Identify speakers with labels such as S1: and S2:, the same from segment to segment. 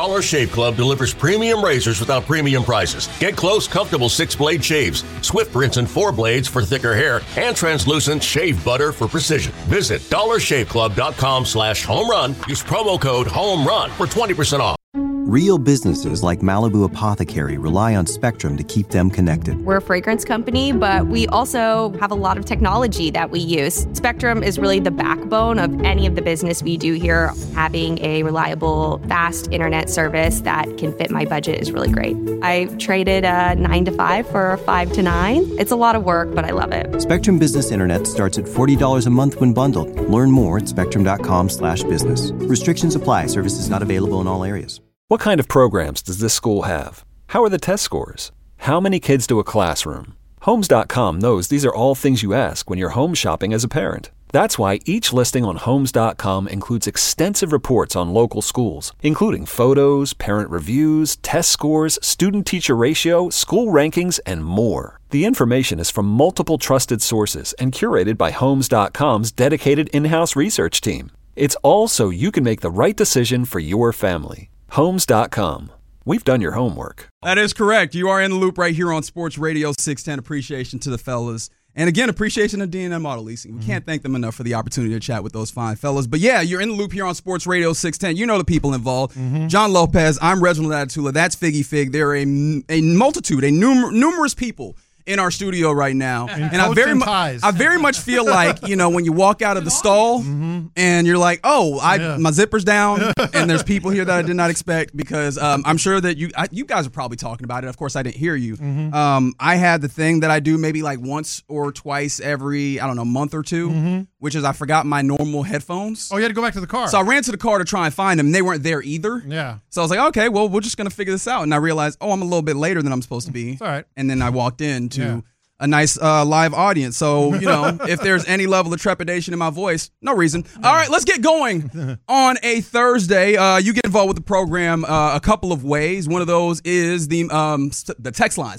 S1: Dollar Shave Club delivers premium razors without premium prices. Get close, comfortable 6-blade shaves, swift rinse and 4 blades for thicker hair, and translucent shave butter for precision. Visit dollarshaveclub.com/homerun. Use promo code HOMERUN for 20% off.
S2: Real businesses like Malibu Apothecary rely on Spectrum to keep them connected.
S3: We're a fragrance company, but we also have a lot of technology that we use. Spectrum is really the backbone of any of the business we do here. Having a reliable, fast internet service that can fit my budget is really great. I traded a 9 to 5 for a 5 to 9. It's a lot of work, but I love it.
S2: Spectrum Business Internet starts at $40 a month when bundled. Learn more at spectrum.com/business. Restrictions apply. Services not available in all areas.
S4: What kind of programs does this school have? How are the test scores? How many kids do a classroom? Homes.com knows these are all things you ask when you're home shopping as a parent. That's why each listing on Homes.com includes extensive reports on local schools, including photos, parent reviews, test scores, student-teacher ratio, school rankings, and more. The information is from multiple trusted sources and curated by Homes.com's dedicated in-house research team. It's all so you can make the right decision for your family. Homes.com. We've done your homework.
S5: That is correct. You are in the loop right here on Sports Radio 610. Appreciation to the fellas. And again, appreciation to D&M Auto Leasing. We can't thank them enough for the opportunity to chat with those fine fellas. But yeah, you're in the loop here on Sports Radio 610. You know the people involved. John Lopez, I'm Reginald Atatula. That's Figgy Fig. There are a multitude, numerous people in our studio right now, and I very much feel like, you know, when you walk out of the stall and you're like, my zipper's down, and there's people here that I did not expect, because I'm sure that you guys are probably talking about it. Of course, I didn't hear you. I had the thing that I do maybe like once or twice every, month or two, which is I forgot my normal headphones.
S6: Oh, you had to go back to the car.
S5: So I ran to the car to try and find them, and they weren't there either.
S6: Yeah.
S5: So I was like, okay, well, we're just going to figure this out. And I realized, I'm a little bit later than I'm supposed to be.
S6: It's all right.
S5: And then I walked in to a nice live audience. So, if there's any level of trepidation in my voice, no reason. All right, let's get going on a Thursday. You get involved with the program a couple of ways. One of those is the text line,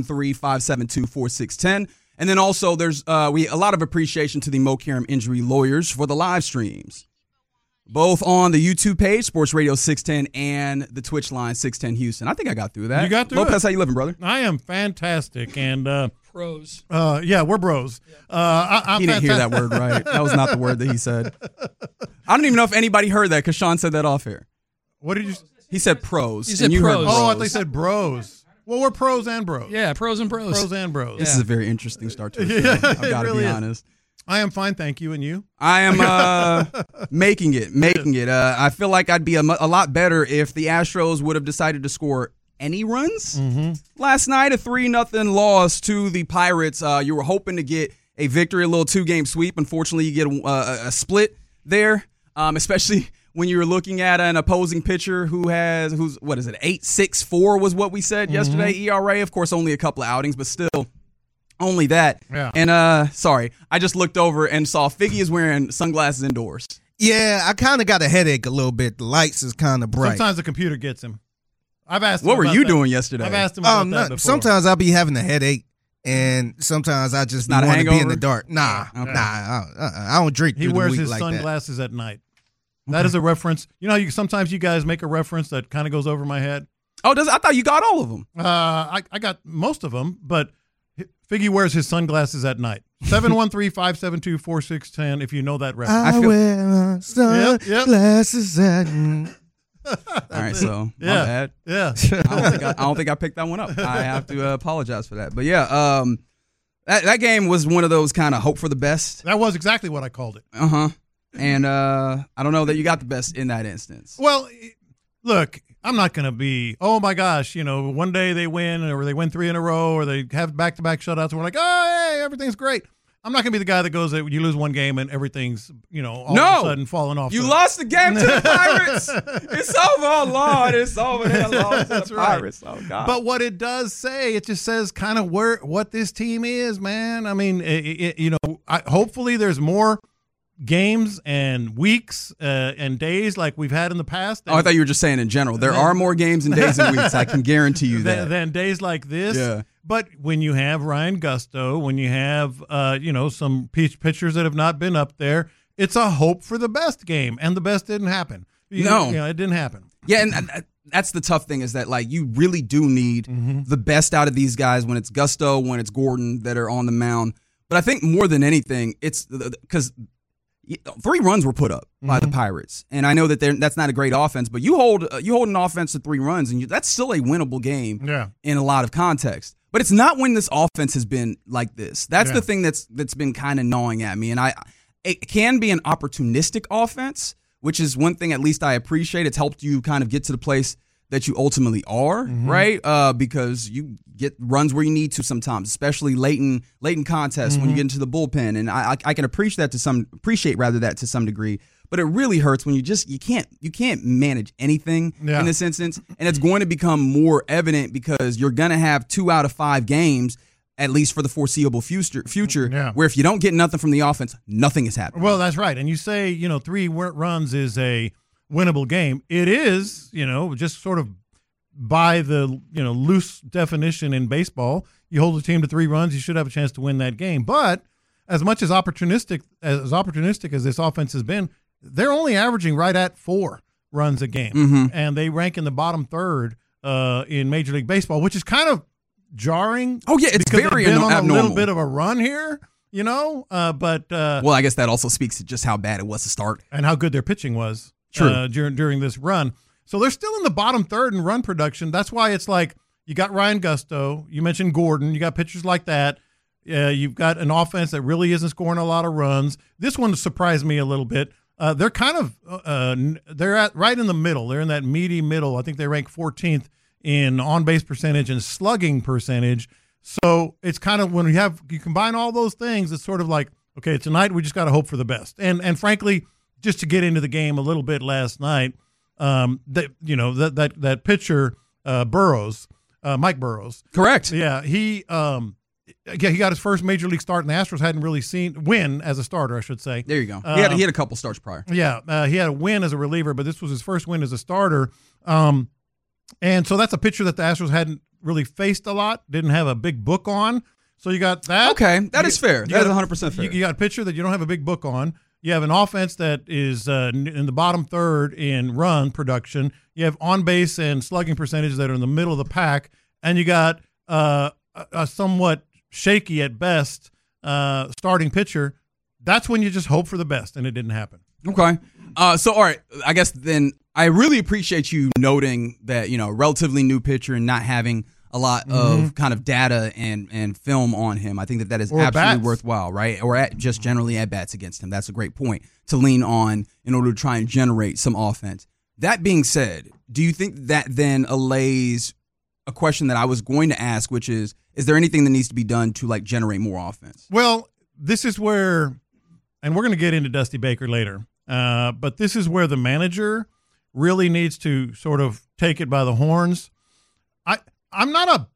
S5: 713-572-4610. And then also there's a lot of appreciation to the Mo Karam Injury Lawyers for the live streams, both on the YouTube page, Sports Radio 610, and the Twitch line, 610 Houston. I think I got through that.
S6: You got through
S5: Lopez,
S6: it.
S5: how you living, brother?
S6: I am fantastic. And
S7: pros.
S6: Yeah, we're bros.
S5: He didn't hear that word right. That was not the word that he said. I don't even know if anybody heard that, because Sean said that off air.
S6: What did you?
S5: He said pros.
S7: He said pros.
S6: Oh, I thought he said bros. Well, we're pros and bros.
S7: Yeah, pros and bros.
S6: Pros and bros.
S5: This is a very interesting start to the show. I've got to be honest.
S6: I am fine, thank you. And you?
S5: I am making it. I feel like I'd be a lot better if the Astros would have decided to score any runs. Last night, a 3-0 loss to the Pirates. You were hoping to get a victory, a little 2-game sweep. Unfortunately, you get a split there, especially when you were looking at an opposing pitcher who's 8.64 was what we said yesterday. ERA, of course, only a couple of outings, but still. Only that.
S6: Yeah.
S5: And sorry, I just looked over and saw Figgy is wearing sunglasses indoors.
S8: Yeah, I kind of got a headache a little bit. The lights is kind of bright.
S6: Sometimes the computer gets him. I've asked him
S5: what were you
S6: that.
S5: doing yesterday?
S6: I've asked him about that before.
S8: Sometimes I'll be having a headache, and sometimes I just want to be in the dark. I don't drink.
S6: He wears his
S8: like
S6: sunglasses at night. That is a reference. You know, sometimes you guys make a reference that kind of goes over my head.
S5: Oh, I thought you got all of them.
S6: I got most of them, but Figgy wears his sunglasses at night. 713-572-4610 if you know that reference.
S8: I wear sunglasses at night.
S5: All right, so my bad.
S6: Yeah.
S5: I don't think I picked that one up. I have to apologize for that. But yeah, that game was one of those kind of hope for the best.
S6: That was exactly what I called it.
S5: And I don't know that you got the best in that instance.
S6: Well, look, I'm not going to be, oh my gosh, one day they win or they win 3 in a row or they have back-to-back shutouts and we're like, oh, hey, everything's great. I'm not going to be the guy that goes that you lose one game and everything's, all of a sudden falling off.
S5: You lost the game to the Pirates. It's over. Oh, Lord. It's over. They lost to the Pirates. Oh, God.
S6: But what it does say, it just says kind of what this team is, man. I mean, hopefully there's more games and weeks and days like we've had in the past.
S5: I thought you were just saying in general. There are more games and days and weeks. I can guarantee you that.
S6: Than days like this.
S5: Yeah.
S6: But when you have Ryan Gusto, when you have some pitchers that have not been up there, it's a hope for the best game, and the best didn't happen.
S5: No,
S6: it didn't happen.
S5: Yeah, and that's the tough thing, is that like you really do need the best out of these guys when it's Gusto, when it's Gordon that are on the mound. But I think more than anything, it's because 3 runs were put up by the Pirates, and I know that that's not a great offense, but you hold an offense to 3 runs, and that's still a winnable game in a lot of context. But it's not when this offense has been like this. That's the thing that's been kind of gnawing at me, and it can be an opportunistic offense, which is one thing at least I appreciate. It's helped you kind of get to the place that you ultimately are, right? Because you get runs where you need to sometimes, especially late in contests when you get into the bullpen, and I can appreciate that to some degree. But it really hurts when you can't manage anything in this instance, and it's going to become more evident because you're going to have 2 out of 5 games, at least for the foreseeable future, where if you don't get nothing from the offense, nothing is happening.
S6: Well, that's right. And you say, 3 runs is a winnable game. It is, just sort of by the, loose definition in baseball, you hold a team to 3 runs, you should have a chance to win that game. But as much as opportunistic as this offense has been, they're only averaging right at 4 runs a game. And they rank in the bottom third in Major League Baseball, which is kind of jarring.
S5: Oh yeah, it's very
S6: abnormal.
S5: On
S6: a little bit of a run here, but
S5: well, I guess that also speaks to just how bad it was to start
S6: and how good their pitching was during this run. So they're still in the bottom third in run production. That's why it's like you got Ryan Gusto, you mentioned Gordon, you got pitchers like that. You've got an offense that really isn't scoring a lot of runs. This one surprised me a little bit. They're kind of they're at right in the middle. They're in that meaty middle. I think they rank 14th in on-base percentage and slugging percentage. So it's kind of when you combine all those things, it's sort of like, okay, tonight we just got to hope for the best. And frankly, just to get into the game a little bit last night, that pitcher Burrows, Mike Burrows,
S5: correct?
S6: Yeah, he got his first major league start, and the Astros hadn't really win as a starter, I should say.
S5: There you go. He had a couple starts prior.
S6: Yeah, he had a win as a reliever, but this was his first win as a starter. And so that's a pitcher that the Astros hadn't really faced a lot, didn't have a big book on. So you got that.
S5: Okay, that is fair. That is 100% fair.
S6: You got a pitcher that you don't have a big book on. You have an offense that is in the bottom third in run production. You have on-base and slugging percentages that are in the middle of the pack. And you got a somewhat shaky at best starting pitcher. That's when you just hope for the best, and it didn't happen.
S5: Okay. So, all right, I guess then I really appreciate you noting that, relatively new pitcher and not having a lot of kind of data and film on him. I think that is absolutely worthwhile, right? Or just generally at-bats against him. That's a great point to lean on in order to try and generate some offense. That being said, do you think that then allays a question that I was going to ask, which is there anything that needs to be done to, generate more offense?
S6: Well, this is where, and we're going to get into Dusty Baker later, but this is where the manager really needs to sort of take it by the horns. I'm not a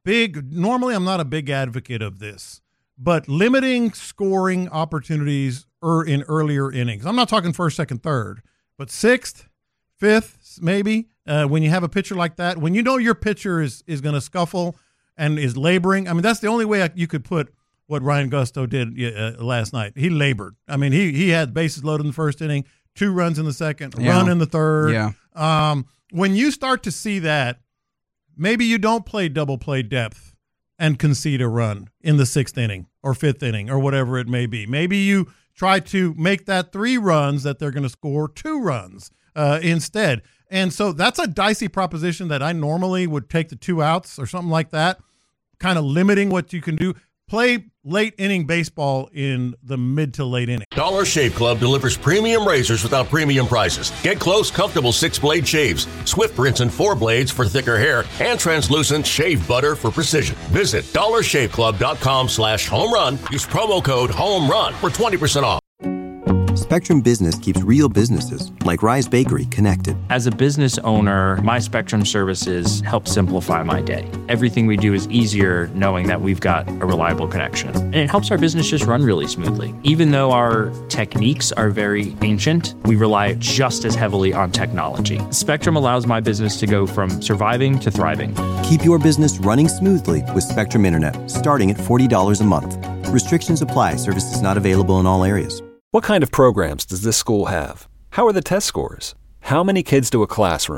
S6: big advocate of this, but limiting scoring opportunities in earlier innings. I'm not talking first, second, third, but 6th, 5th, maybe, when you have a pitcher like that, when you know your pitcher is going to scuffle and is laboring. I mean, that's the only way you could put what Ryan Gusto did last night. He labored. I mean, he had bases loaded in the first inning, 2 runs in the second, run in the third.
S5: Yeah.
S6: When you start to see that, maybe you don't play double play depth and concede a run in the 6th inning or 5th inning or whatever it may be. Maybe you try to make that 3 runs that they're going to score 2 runs instead. And so that's a dicey proposition that I normally would take the 2 outs or something like that, kind of limiting what you can do. Play late inning baseball in the mid to late inning.
S1: Dollar Shave Club delivers premium razors without premium prices. Get close, comfortable 6-blade shaves, Swift rinse and 4 blades for thicker hair, and translucent shave butter for precision. Visit dollarshaveclub.com/home run. Use promo code HOMERUN for 20% off.
S2: Spectrum Business keeps real businesses, like Rise Bakery, connected.
S7: As a business owner, my Spectrum services help simplify my day. Everything we do is easier knowing that we've got a reliable connection. And it helps our business just run really smoothly. Even though our techniques are very ancient, we rely just as heavily on technology. Spectrum allows my business to go from surviving to thriving.
S2: Keep your business running smoothly with Spectrum Internet, starting at $40 a month. Restrictions apply. Services not available in all areas.
S4: What kind of programs does this school have? How are the test scores? How many kids to a classroom?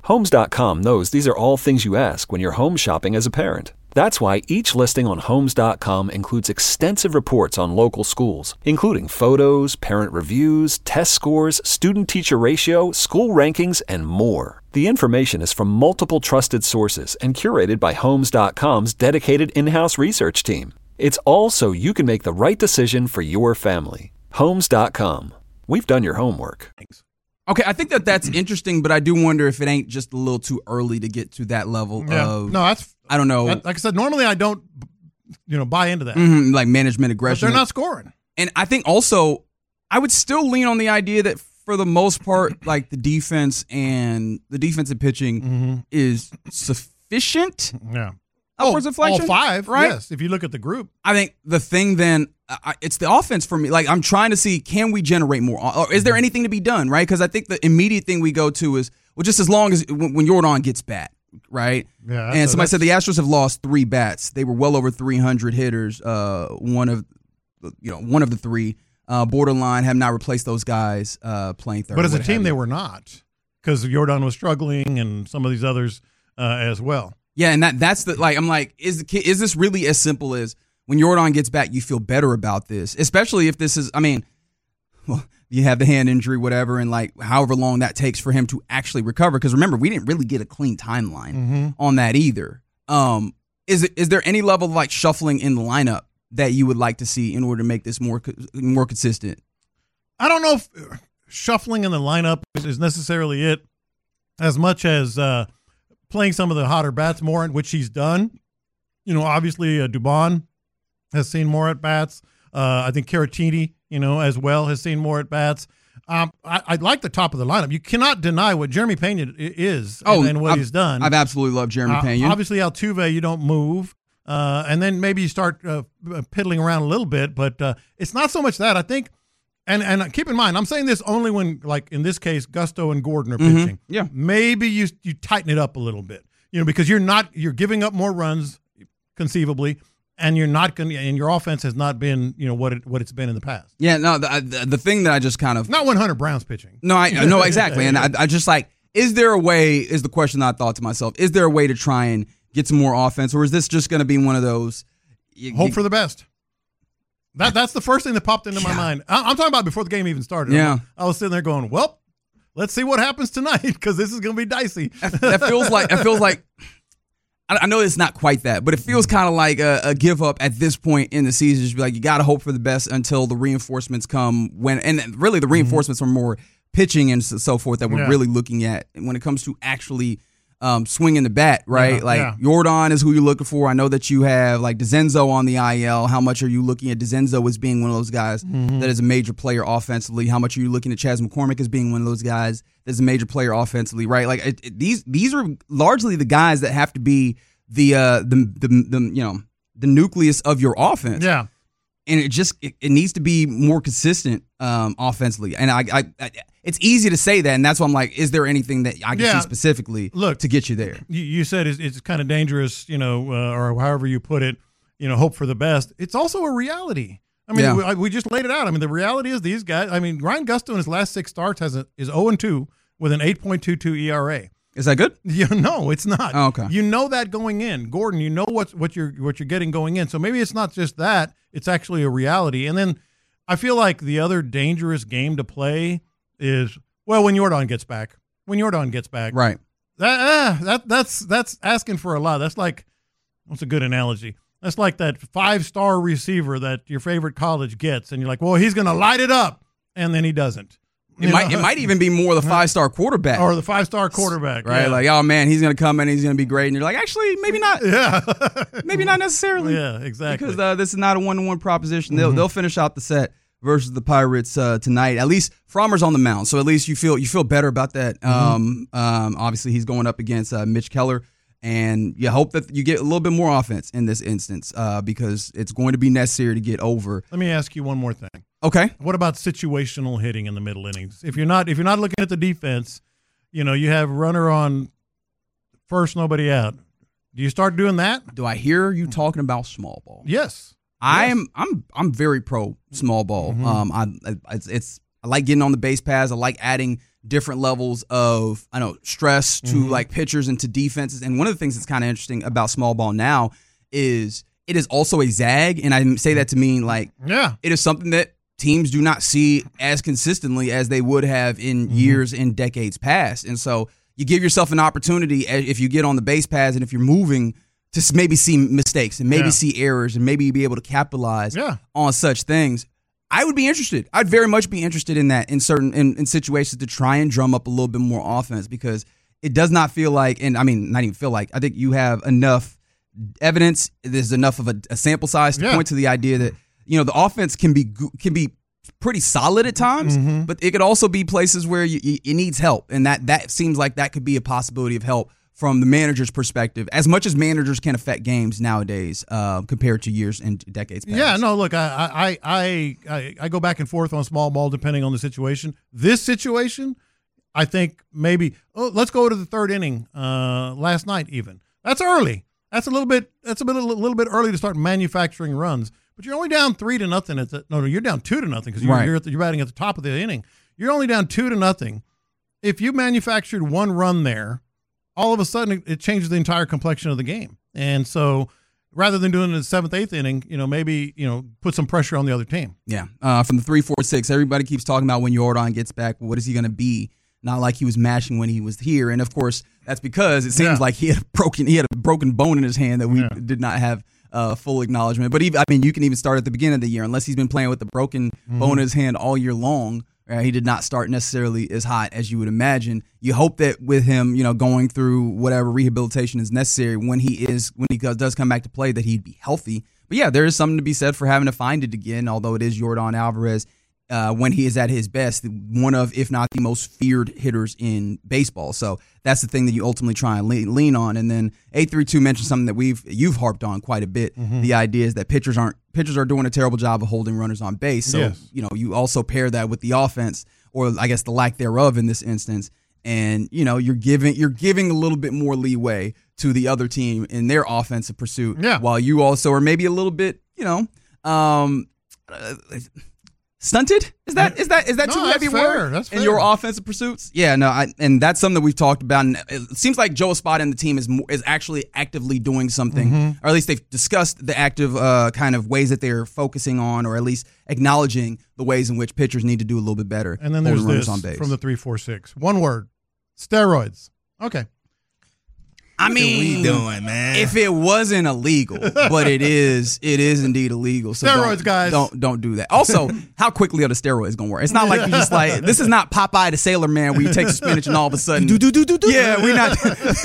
S4: Homes.com knows these are all things you ask when you're home shopping as a parent. That's why each listing on Homes.com includes extensive reports on local schools, including photos, parent reviews, test scores, student-teacher ratio, school rankings, and more. The information is from multiple trusted sources and curated by Homes.com's dedicated in-house research team. It's all so you can make the right decision for your family. Homes.com. We've done your homework.
S5: Okay, I think that's interesting, but I do wonder if it ain't just a little too early to get to that level of.
S6: No, that's.
S5: I don't know.
S6: Like I said, normally I don't, buy into that.
S5: Like management aggression.
S6: But they're not scoring.
S5: And I think also, I would still lean on the idea that for the most part, like the defense and the defensive pitching is sufficient.
S6: Yeah.
S5: Upwards inflection,
S6: all five,
S5: right?
S6: Yes, if you look at the group.
S5: I think the thing then, it's the offense for me. Like, I'm trying to see, can we generate more? Or is there anything to be done, right? Because I think the immediate thing we go to is, well, just as long as when Jordan gets bat, right?
S6: Yeah.
S5: And somebody said the Astros have lost 3 bats. They were well over 300 hitters. One of the 3 borderline have not replaced those guys playing third.
S6: But as a team, they were not, because Jordan was struggling and some of these others as well.
S5: Yeah, and that's the I'm like, is this really as simple as when Jordan gets back, you feel better about this, especially if this is, you have the hand injury, whatever, and like however long that takes for him to actually recover. Because remember, we didn't really get a clean timeline on that either. Is there any level of like shuffling in the lineup that you would like to see in order to make this more consistent?
S6: I don't know if shuffling in the lineup is necessarily it, as much as playing some of the hotter bats more, which he's done. Obviously Dubon has seen more at bats. I think Caratini, as well, has seen more at bats. I like the top of the lineup. You cannot deny what Jeremy Pena is and what he's done.
S5: I've absolutely loved Jeremy Pena.
S6: Obviously, Altuve, you don't move. And then maybe you start piddling around a little bit, but it's not so much that. I think, and keep in mind, I'm saying this only when, like in this case, Gusto and Gordon are pitching.
S5: Yeah.
S6: Maybe you tighten it up a little bit, because you're giving up more runs conceivably, and you're not going, and your offense has not been, what it's been in the past.
S5: Yeah, no, the thing that I just kind of
S6: not when Hunter Brown's pitching.
S5: No, I know exactly, and I just like, is there a way? Is the question I thought to myself? Is there a way to try and get some more offense, or is this just going to be one of those?
S6: Hope for the best. That's the first thing that popped into my mind. I'm talking about before the game even started.
S5: Yeah,
S6: I was sitting there going, well, let's see what happens tonight, because this is going to be dicey.
S5: That feels like. I know it's not quite that, but it feels kind of like a give up at this point in the season. Just be like, you got to hope for the best until the reinforcements come. And really, the reinforcements are more pitching and so forth that we're really looking at when it comes to actually swinging the bat, right? Jordan is who you're looking for. I know that you have like DeZenzo on the IL. How much are you looking at DeZenzo as being one of those guys that is a major player offensively? How much are you looking at Chas McCormick as being one of those guys that's a major player offensively, right? Like these are largely the guys that have to be the nucleus of your offense.
S6: Yeah.
S5: And it needs to be more consistent offensively. And I it's easy to say that, and that's why I'm like, is there anything that I can see specifically to get you there?
S6: You said it's kind of dangerous, or however you put it, hope for the best. It's also a reality. I mean, we just laid it out. I mean, the reality is these guys. I mean, Ryan Gusto in his last 6 starts is 0-2 with an 8.22 ERA.
S5: Is that good?
S6: No, it's not.
S5: Oh, okay.
S6: You know that going in, Gordon. You know what you're getting going in. So maybe it's not just that; it's actually a reality. And then I feel like the other dangerous game to play is when Jordan gets back. When Jordan gets back,
S5: right?
S6: That's asking for a lot. That's like, what's a good analogy? That's like that 5-star receiver that your favorite college gets, and you're like, well, he's going to light it up, and then he doesn't.
S5: It might even be more the 5-star quarterback.
S6: Or the 5-star quarterback.
S5: Right?
S6: Yeah.
S5: Like, oh, man, he's going to come in and he's going to be great. And you're like, actually, maybe not.
S6: Yeah.
S5: Maybe not necessarily.
S6: Yeah, exactly.
S5: Because this is not a 1-to-1 proposition. They'll finish out the set versus the Pirates tonight. At least Frommer's on the mound, so at least you feel better about that. Obviously, he's going up against Mitch Keller. And you hope that you get a little bit more offense in this instance because it's going to be necessary to get over.
S6: Let me ask you one more thing.
S5: Okay.
S6: What about situational hitting in the middle innings? If you're not looking at the defense, you have runner on first, nobody out. Do you start doing that?
S5: Do I hear you talking about small ball?
S6: Yes.
S5: I'm very pro small ball. I like getting on the base paths. I like adding different levels of stress to like pitchers and to defenses. And one of the things that's kind of interesting about small ball now is it is also a zag, and I say that to mean like it is something that teams do not see as consistently as they would have in years and decades past. And so you give yourself an opportunity if you get on the base paths and if you're moving to maybe see mistakes and maybe see errors and maybe be able to capitalize on such things. I would be interested. I'd very much be interested in that in certain in situations to try and drum up a little bit more offense, because it does not feel like, and I mean, not even feel like, I think you have enough evidence, there's enough of a sample size to point to the idea that, the offense can be pretty solid at times, but it could also be places where it needs help, and that seems like that could be a possibility of help from the manager's perspective, as much as managers can affect games nowadays compared to years and decades past.
S6: Yeah, no, look, I go back and forth on small ball depending on the situation. This situation, I think maybe, let's go to the third inning last night even. That's early. That's a little bit early to start manufacturing runs. But you're only down 3-0 you're down 2-0 because you're batting at the top of the inning. You're only down 2-0. If you manufactured one run there, all of a sudden it changes the entire complexion of the game. And so rather than doing it in the 7th, 8th inning, maybe put some pressure on the other team.
S5: Yeah. From the 3-4-6, everybody keeps talking about when Yordan gets back, what is he going to be? Not like he was mashing when he was here. And of course, that's because it seems like he had a broken bone in his hand that we did not have full acknowledgement. But you can even start at the beginning of the year, unless he's been playing with the broken bone in his hand all year long. He did not start necessarily as hot as you would imagine. You hope that with him, going through whatever rehabilitation is necessary, when he does come back to play, that he'd be healthy. But yeah, there is something to be said for having to find it again, although it is Yordan Alvarez. When he is at his best, one of, if not the most feared hitters in baseball. So that's the thing that you ultimately try and lean on. And then 832 mentioned something that you've harped on quite a bit. The idea is that pitchers are doing a terrible job of holding runners on base. So you also pair that with the offense, or I guess the lack thereof in this instance, and you're giving a little bit more leeway to the other team in their offensive pursuit, while you also are maybe a little bit stunted? Is that too heavy a word?
S6: That's fair.
S5: In your offensive pursuits? Yeah, no, and that's something that we've talked about. And it seems like Joe Espada and the team is actually actively doing something, or at least they've discussed the active kind of ways that they're focusing on, or at least acknowledging the ways in which pitchers need to do a little bit better.
S6: And then there's this on base. From the 3-4-6. One word: steroids. Okay.
S8: I mean, what are we doing, man?
S5: If it wasn't illegal, but it is indeed illegal. So
S6: steroids, guys.
S5: Don't do that. Also, how quickly are the steroids going to work? It's not like you just like, this is not Popeye the Sailor Man where you take the spinach and all of a sudden. Yeah, we're not.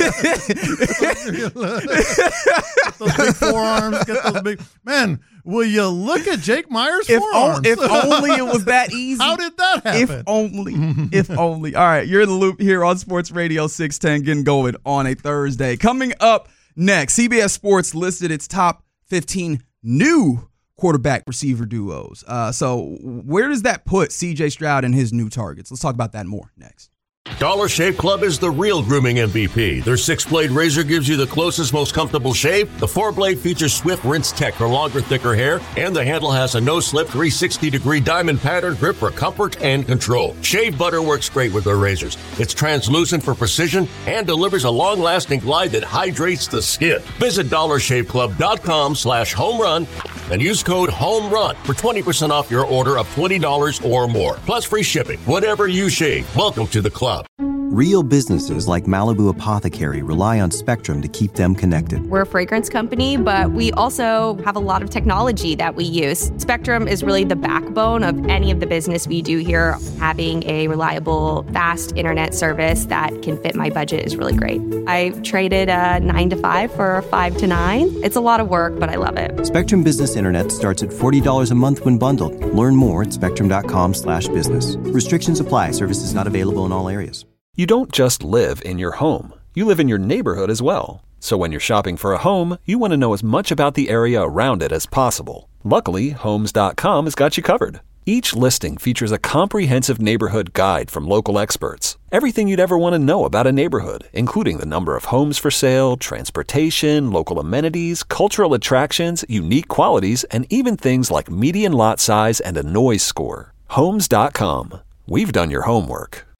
S6: Get those big forearms. Get those big. Man, will you look at Jake Meyers' forearms?
S5: If only it was that easy.
S6: How did that happen?
S5: If only. All right, you're in the loop here on Sports Radio 610, getting going on a Thursday. Coming up next, CBS Sports listed its top 15 new quarterback receiver duos. So where does that put C.J. Stroud and his new targets? Let's talk about that more next.
S1: Dollar Shave Club is the real grooming MVP. Their 6-blade razor gives you the closest, most comfortable shave. The 4-blade features Swift Rinse Tech for longer, thicker hair, and the handle has a no-slip 360-degree diamond pattern grip for comfort and control. Shave butter works great with their razors. It's translucent for precision and delivers a long-lasting glide that hydrates the skin. Visit DollarShaveClub.com/homerun and use code HOMERUN for 20% off your order of $20 or more, plus free shipping. Whatever you shave, welcome to the club.
S2: Real businesses like Malibu Apothecary rely on Spectrum to keep them connected.
S3: We're a fragrance company, but we also have a lot of technology that we use. Spectrum is really the backbone of any of the business we do here. Having a reliable, fast internet service that can fit my budget is really great. I traded a 9 to 5 for a 5 to 9. It's a lot of work, but I love it.
S2: Spectrum Business Internet starts at $40 a month when bundled. Learn more at spectrum.com/business. Restrictions apply. Services not available in all areas.
S4: You don't just live in your home. You live in your neighborhood as well. So when you're shopping for a home, you want to know as much about the area around it as possible. Luckily, Homes.com has got you covered. Each listing features a comprehensive neighborhood guide from local experts. Everything you'd ever want to know about a neighborhood, including the number of homes for sale, transportation, local amenities, cultural attractions, unique qualities, and even things like median lot size and a noise score. Homes.com. We've done your homework.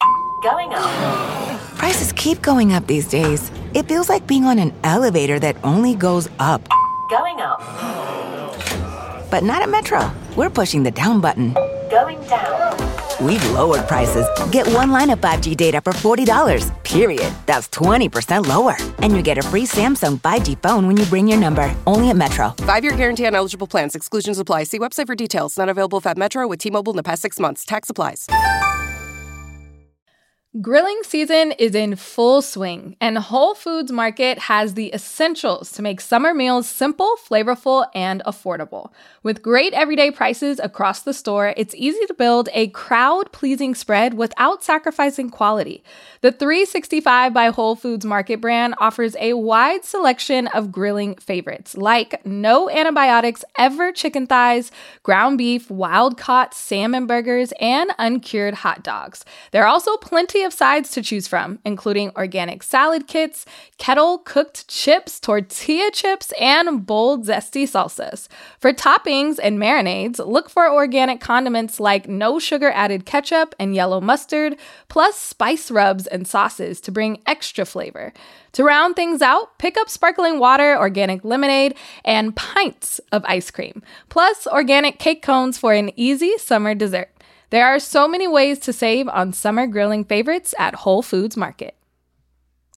S9: Going up.
S10: Prices keep going up these days. It feels like being on an elevator that only goes up.
S9: Going up.
S10: But not at Metro. We're pushing the down button.
S9: Going down.
S10: We've lowered prices. Get one line of 5G data for $40, period. That's 20% lower. And you get a free Samsung 5G phone when you bring your number. Only at Metro.
S11: 5-year guarantee on eligible plans. Exclusions apply. See website for details. Not available at Metro with T-Mobile in the past 6 months. Tax applies.
S12: Grilling season is in full swing, and Whole Foods Market has the essentials to make summer meals simple, flavorful, and affordable. With great everyday prices across the store, it's easy to build a crowd-pleasing spread without sacrificing quality. The 365 by Whole Foods Market brand offers a wide selection of grilling favorites, like no antibiotics ever chicken thighs, ground beef, wild-caught salmon burgers, and uncured hot dogs. There are also plenty of sides to choose from, including organic salad kits, kettle-cooked chips, tortilla chips, and bold, zesty salsas. For toppings and marinades, look for organic condiments like no sugar-added ketchup and yellow mustard, plus spice rubs and sauces to bring extra flavor. To round things out, pick up sparkling water, organic lemonade, and pints of ice cream, plus organic cake cones for an easy summer dessert. There are so many ways to save on summer grilling favorites at Whole Foods Market.